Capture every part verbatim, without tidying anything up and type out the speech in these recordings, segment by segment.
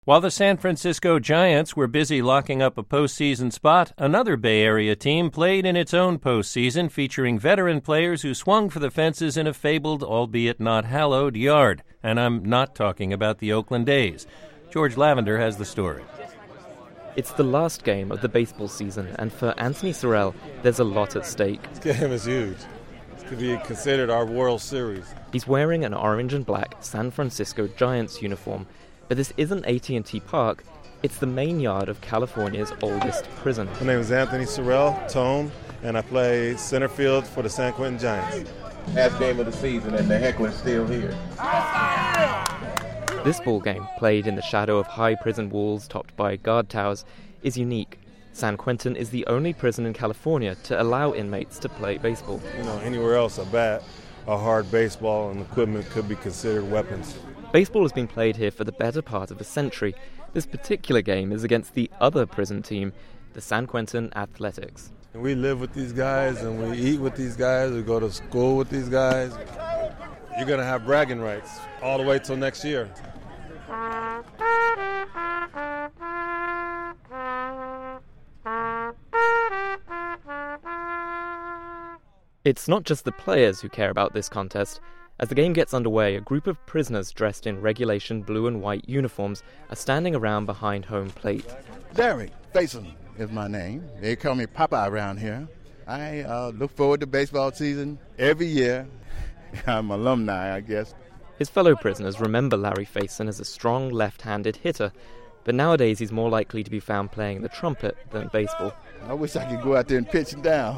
While the San Francisco Giants were busy locking up a postseason spot, another Bay Area team played in its own postseason, featuring veteran players who swung for the fences in a fabled, albeit not hallowed, yard. And I'm not talking about the Oakland A's. George Lavender has the story. It's the last game of the baseball season, and for Anthony Sorrell, there's a lot at stake. This game is huge. It could be considered our World Series. He's wearing an orange and black San Francisco Giants uniform, but this isn't A T and T Park. It's the main yard of California's oldest prison. My name is Anthony Sorrell, Tone, and I play center field for the San Quentin Giants. Last game of the season, and the heckler's still here. This ball game, played in the shadow of high prison walls topped by guard towers, is unique. San Quentin is the only prison in California to allow inmates to play baseball. You know, anywhere else, a bat, a hard baseball, and equipment could be considered weapons. Baseball has been played here for the better part of a century. This particular game is against the other prison team, the San Quentin Athletics. We live with these guys, and we eat with these guys, we go to school with these guys. You're going to have bragging rights all the way till next year. It's not just the players who care about this contest. As the game gets underway, a group of prisoners dressed in regulation blue and white uniforms are standing around behind home plate. Derek Faison is my name. They call me Papa around here. I uh, look forward to baseball season every year. I'm an alumni, I guess. His fellow prisoners remember Larry Faison as a strong left-handed hitter, but nowadays he's more likely to be found playing the trumpet than baseball. I wish I could go out there and pitch down.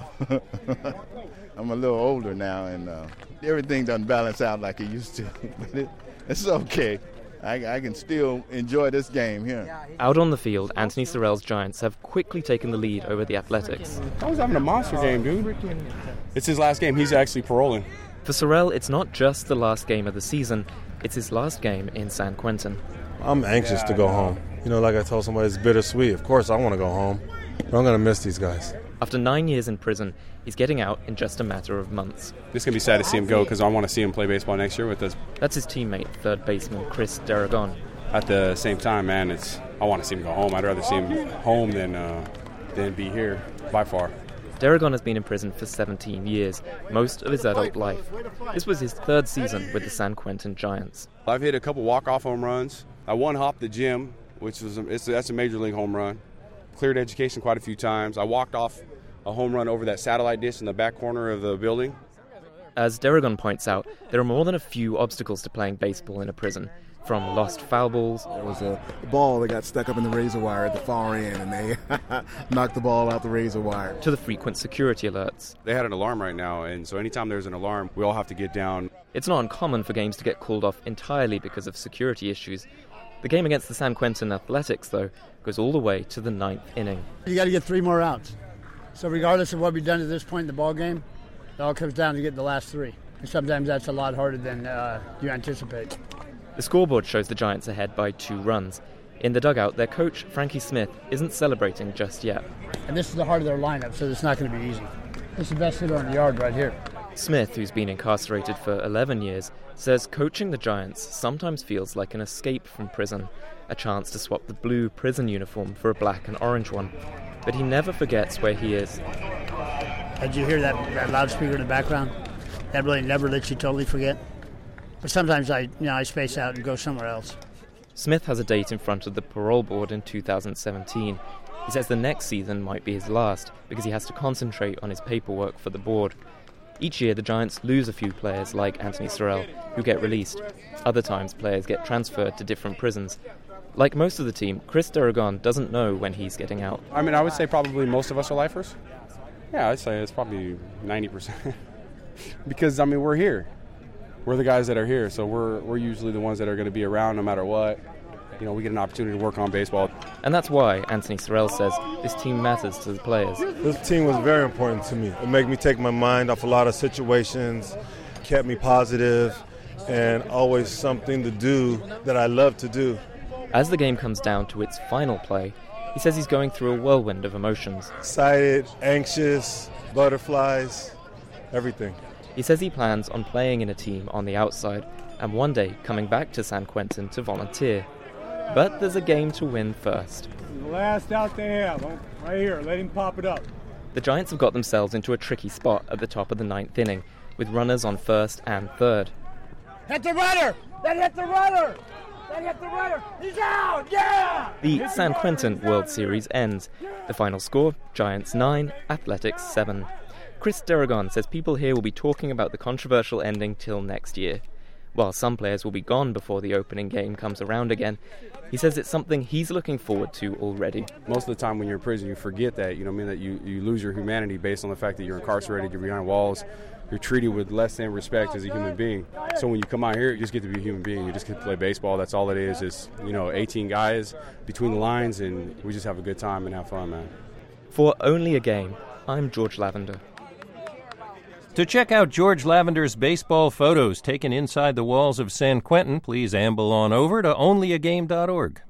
I'm a little older now, and uh, everything doesn't balance out like it used to. But it, it's okay. I, I can still enjoy this game here. Out on the field, Anthony Sorrell's Giants have quickly taken the lead over the Athletics. I was having a monster game, dude. It's his last game. He's actually paroling. For Sorrell, it's not just the last game of the season, it's his last game in San Quentin. I'm anxious to go home. You know, like I told somebody, it's bittersweet. Of course, I want to go home, but I'm going to miss these guys. After nine years in prison, he's getting out in just a matter of months. It's going to be sad to see him go because I want to see him play baseball next year with us. That's his teammate, third baseman Chris Daragon. At the same time, man, it's I want to see him go home. I'd rather see him home than, uh, than be here, by far. Daragon has been in prison for seventeen years, most of his adult life. This was his third season with the San Quentin Giants. I've hit a couple walk-off home runs. I one-hopped the gym, which was a, it's, that's a major league home run. Cleared education quite a few times. I walked off a home run over that satellite dish in the back corner of the building. As Daragon points out, there are more than a few obstacles to playing baseball in a prison. From lost foul balls. There was a ball that got stuck up in the razor wire at the far end, and they knocked the ball out the razor wire. To the frequent security alerts. They had an alarm right now, and so anytime there's an alarm, we all have to get down. It's not uncommon for games to get called off entirely because of security issues. The game against the San Quentin Athletics, though, goes all the way to the ninth inning. You got to get three more outs. So regardless of what we've done to this point in the ball game, it all comes down to getting the last three. And sometimes that's a lot harder than uh, you anticipate. The scoreboard shows the Giants ahead by two runs. In the dugout, their coach, Frankie Smith, isn't celebrating just yet. And this is the heart of their lineup, so it's not going to be easy. This is the best hitter on the yard right here. Smith, who's been incarcerated for eleven years, says coaching the Giants sometimes feels like an escape from prison, a chance to swap the blue prison uniform for a black and orange one. But he never forgets where he is. Did you hear that, that loudspeaker in the background? That really never lets you totally forget. But sometimes I, you know, I space out and go somewhere else. Smith has a date in front of the parole board in two thousand seventeen. He says the next season might be his last because he has to concentrate on his paperwork for the board. Each year the Giants lose a few players like Anthony Sorrell who get released. Other times players get transferred to different prisons. Like most of the team, Chris Daragon doesn't know when he's getting out. I mean, I would say probably most of us are lifers. Yeah, I'd say it's probably ninety percent. Because, I mean, we're here. We're the guys that are here, so we're we're usually the ones that are going to be around no matter what. You know, we get an opportunity to work on baseball. And that's why, Anthony Sorrell says, this team matters to the players. This team was very important to me. It made me take my mind off a lot of situations, kept me positive, and always something to do that I love to do. As the game comes down to its final play, he says he's going through a whirlwind of emotions. Excited, anxious, butterflies, everything. He says he plans on playing in a team on the outside and one day coming back to San Quentin to volunteer. But there's a game to win first. The last out they have, right here. Let him pop it up. The Giants have got themselves into a tricky spot at the top of the ninth inning, with runners on first and third. Hit the runner! That hit the runner! That hit the runner! He's out! Yeah! The San Quentin World Series ends. The final score, Giants nine, Athletics seven. Chris Deragon says people here will be talking about the controversial ending till next year. While some players will be gone before the opening game comes around again, he says it's something he's looking forward to already. Most of the time when you're in prison, you forget that, you know what I mean, that you, you lose your humanity based on the fact that you're incarcerated, you're behind walls, you're treated with less than respect as a human being. So when you come out here, you just get to be a human being. You just get to play baseball. That's all it is. It's, you know, eighteen guys between the lines, and we just have a good time and have fun, man. For Only a Game, I'm George Lavender. To check out George Lavender's baseball photos taken inside the walls of San Quentin, please amble on over to only a game dot org.